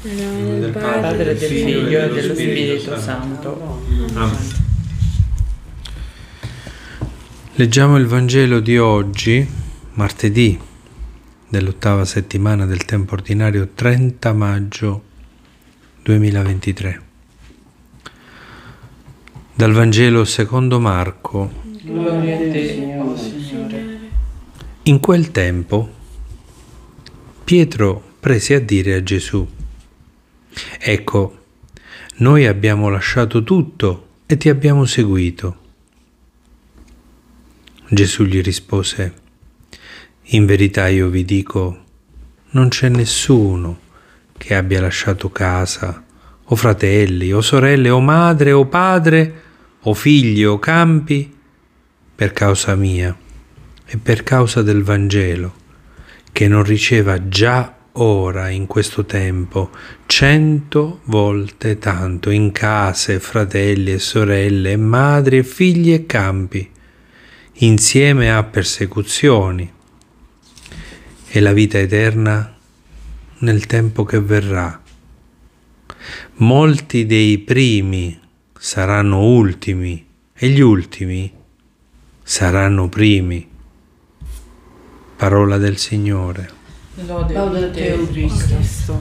Nel nome del Padre, del Figlio e dello Spirito Santo. Amen. Leggiamo il Vangelo di oggi, martedì dell'8ª settimana del tempo ordinario, 30 maggio 2023. Dal Vangelo secondo Marco. Gloria a te, oh Signore. In quel tempo Pietro prese a dire a Gesù: «Ecco, noi abbiamo lasciato tutto e ti abbiamo seguito». Gesù gli rispose: «In verità io vi dico, non c'è nessuno che abbia lasciato casa, o fratelli, o sorelle, o madre, o padre, o figli, o campi, per causa mia e per causa del Vangelo, che non riceva già ora, in questo tempo, 100 volte tanto in case, fratelli e sorelle, e madri e figli e campi, insieme a persecuzioni, e la vita eterna nel tempo che verrà. Molti dei primi saranno ultimi e gli ultimi saranno primi». Parola del Signore. Lode a te, o Cristo.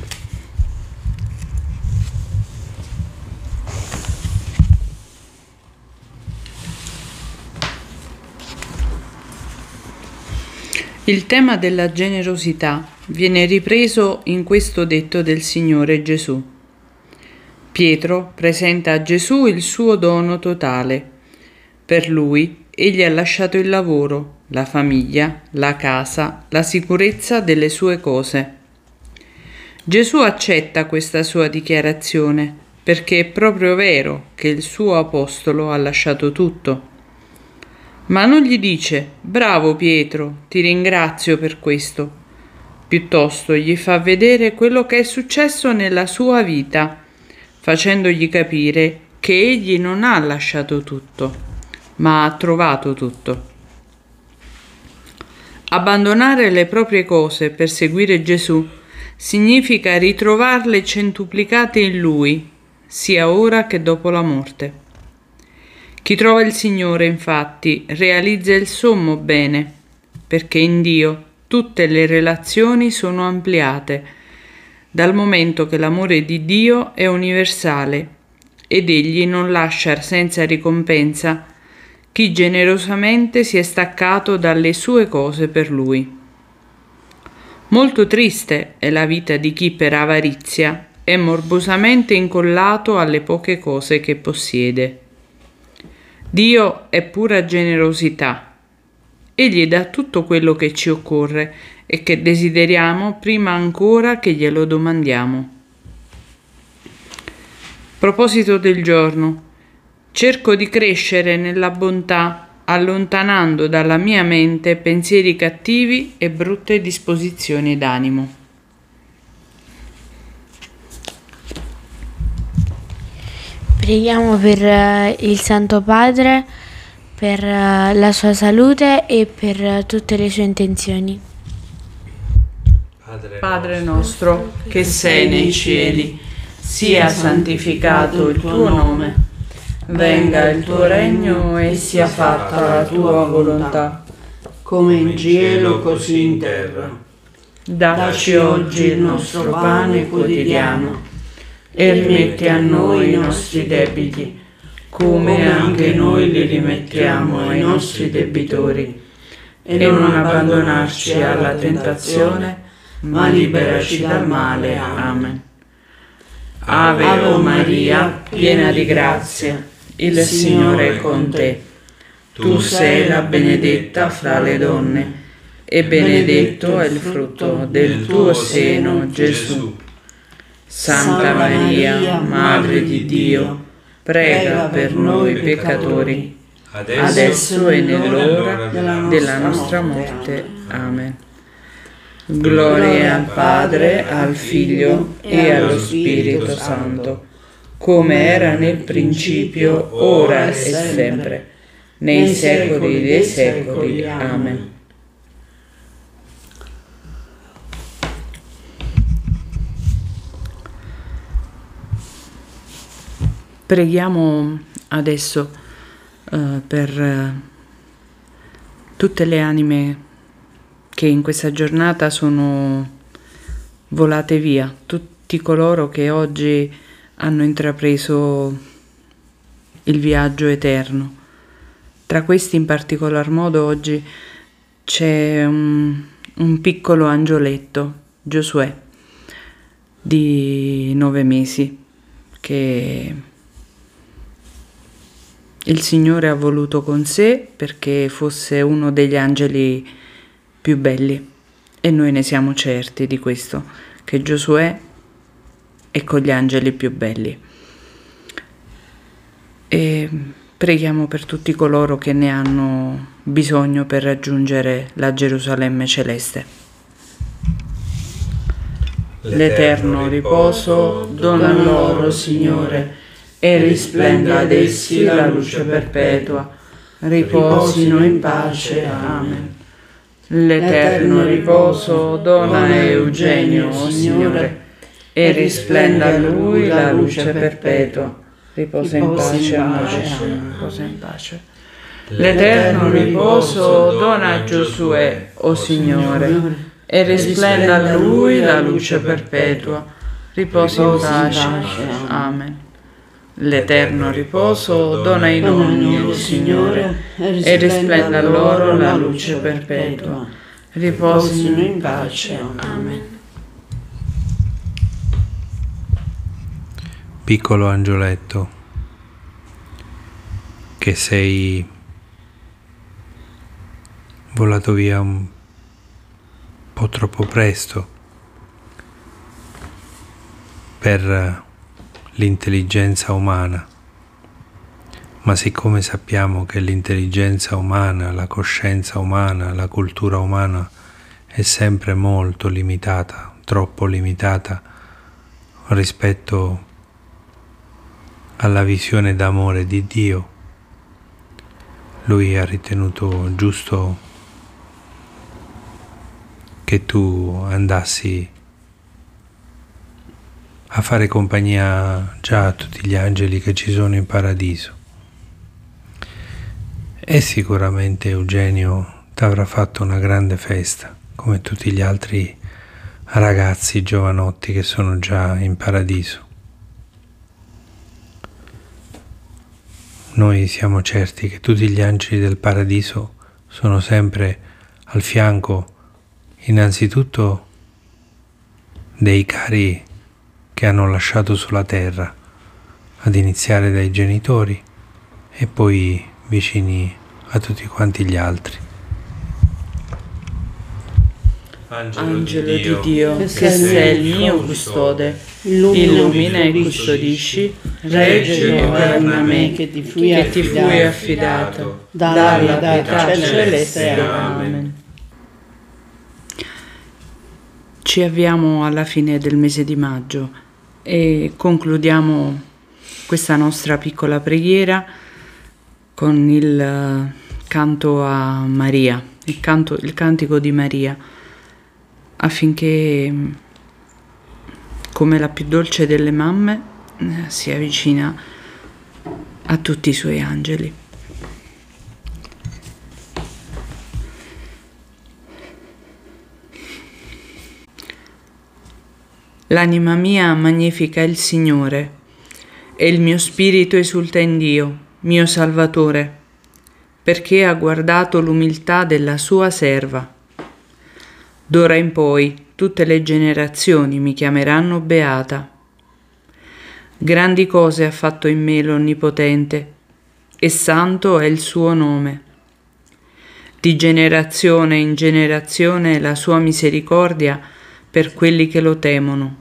Il tema della generosità viene ripreso in questo detto del Signore Gesù. Pietro presenta a Gesù il suo dono totale. Per lui egli ha lasciato il lavoro, la famiglia, la casa, la sicurezza delle sue cose. Gesù accetta questa sua dichiarazione perché è proprio vero che il suo apostolo ha lasciato tutto. Ma non gli dice: «Bravo Pietro, ti ringrazio per questo». Piuttosto gli fa vedere quello che è successo nella sua vita, facendogli capire che egli non ha lasciato tutto, ma ha trovato tutto. Abbandonare le proprie cose per seguire Gesù significa ritrovarle centuplicate in Lui, sia ora che dopo la morte. Chi trova il Signore, infatti, realizza il sommo bene, perché in Dio tutte le relazioni sono ampliate, dal momento che l'amore di Dio è universale ed Egli non lascia senza ricompensa chi generosamente si è staccato dalle sue cose per Lui. Molto triste è la vita di chi per avarizia è morbosamente incollato alle poche cose che possiede. Dio è pura generosità. Egli dà tutto quello che ci occorre e che desideriamo prima ancora che glielo domandiamo. Proposito del giorno: cerco di crescere nella bontà, allontanando dalla mia mente pensieri cattivi e brutte disposizioni d'animo. Preghiamo per il Santo Padre, per la sua salute e per tutte le sue intenzioni. Padre nostro, che sei nei cieli, sia santificato il tuo nome. Venga il tuo regno e sia fatta la tua volontà, come in cielo così in terra. Dacci oggi il nostro pane quotidiano e rimetti a noi i nostri debiti, come anche noi li rimettiamo ai nostri debitori. E non abbandonarci alla tentazione, ma liberaci dal male. Amen. Ave o Maria, piena di grazia, il Signore è con te. Tu sei la benedetta fra le donne, e benedetto è il frutto del tuo seno, Gesù. Santa Maria, Madre di Dio, prega per noi peccatori, adesso e nell'ora della nostra morte. Amen. Gloria al Padre, al Figlio e allo Spirito Santo, come era nel principio, ora e sempre, nei secoli dei secoli. Amen. Preghiamo adesso per tutte le anime che in questa giornata sono volate via, tutti coloro che oggi hanno intrapreso il viaggio eterno. Tra questi in particolar modo oggi c'è un piccolo angioletto, Giosuè, di 9 mesi, che il Signore ha voluto con sé perché fosse uno degli angeli più belli, e noi ne siamo certi di questo, che Giosuè è con gli angeli più belli. E preghiamo per tutti coloro che ne hanno bisogno per raggiungere la Gerusalemme celeste. L'eterno riposo dona loro, Signore, e risplenda ad essi la luce perpetua. Riposino in pace. Amen. L'eterno riposo dona a Eugenio, o Signore, e risplenda a lui la luce perpetua. Riposa in pace. Amen. Riposa in pace. L'eterno riposo dona a Giosuè, o Signore, e risplenda a lui la luce perpetua. Riposa in pace. Amen. L'eterno riposo dona ai nonni, o Signore, e risplenda a loro la luce perpetua. Riposino in pace. Amen. Piccolo angioletto, che sei volato via un po' troppo presto per l'intelligenza umana, ma siccome sappiamo che l'intelligenza umana, la coscienza umana, la cultura umana è sempre molto limitata, troppo limitata rispetto alla visione d'amore di Dio, Lui ha ritenuto giusto che tu andassi a fare compagnia già a tutti gli angeli che ci sono in paradiso. E sicuramente Eugenio ti avrà fatto una grande festa, come tutti gli altri ragazzi giovanotti che sono già in paradiso. Noi siamo certi che tutti gli angeli del paradiso sono sempre al fianco, innanzitutto dei cari che hanno lasciato sulla terra, ad iniziare dai genitori e poi vicini a tutti quanti gli altri. Angelo di Dio, che sei il mio custode, illumina e custodisci, reggi e governa me, che ti fui affidato, dalla pietà celeste. Amen. Ci avviamo alla fine del mese di maggio e concludiamo questa nostra piccola preghiera con il canto a Maria, il cantico di Maria, affinché, come la più dolce delle mamme, si avvicina a tutti i suoi angeli. L'anima mia magnifica il Signore, e il mio spirito esulta in Dio, mio Salvatore, perché ha guardato l'umiltà della sua serva. D'ora in poi tutte le generazioni mi chiameranno beata. Grandi cose ha fatto in me l'Onnipotente, e santo è il suo nome. Di generazione in generazione la sua misericordia per quelli che lo temono.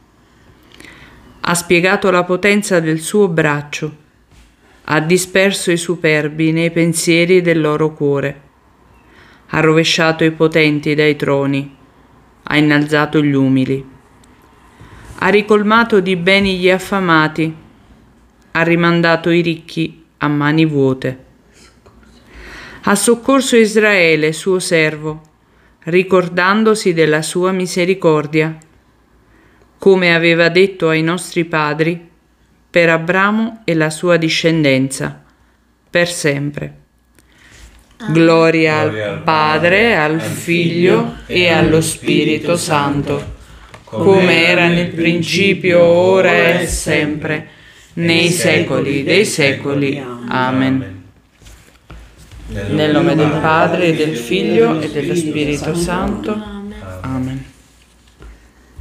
Ha spiegato la potenza del suo braccio, ha disperso i superbi nei pensieri del loro cuore, ha rovesciato i potenti dai troni, ha innalzato gli umili, ha ricolmato di beni gli affamati, ha rimandato i ricchi a mani vuote. Ha soccorso Israele, suo servo, ricordandosi della sua misericordia, come aveva detto ai nostri padri, per Abramo e la sua discendenza, per sempre. Gloria al Padre, al Figlio e allo Spirito Santo, come era nel principio, ora e sempre, nei secoli dei secoli. Amen. Nel nome del Padre, e del Figlio e dello Spirito Santo. Amen.